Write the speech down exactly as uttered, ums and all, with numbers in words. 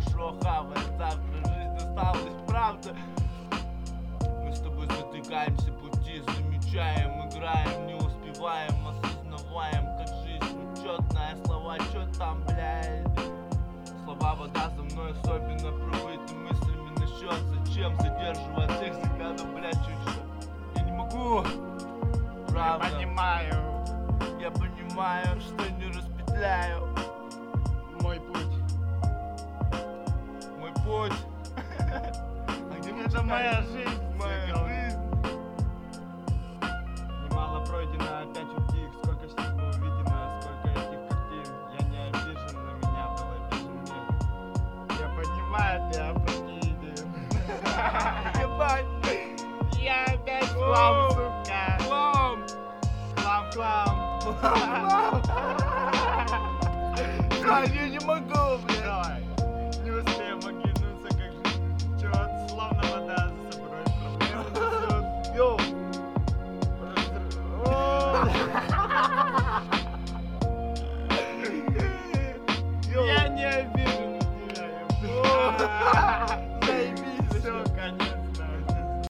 хорошо хавает, завтра жизнь осталась правда. Мы с тобой затыкаемся пути, замечаем, играем, не успеваем, осознаваем, как жизнь учетная, слова, чё там, блядь. Слова вода за мной, особенно пробыты мыслями насчет, зачем задерживать всех всегда, ну, блядь, чуть что. Я не могу, правда. Я понимаю. Я понимаю, что не распетляю Мой путь. мой путь. А где Это моя жизнь. моя цикл. жизнь? Немало пройдено, опять утих. Сколько всего увидено, сколько этих картин. Я не обижен, на меня был обижен мир. Я понимаю, ты опрокиден. Ебать! Я опять хлам, сука. Хлам! Хлам, хлам. Хлам! Да, не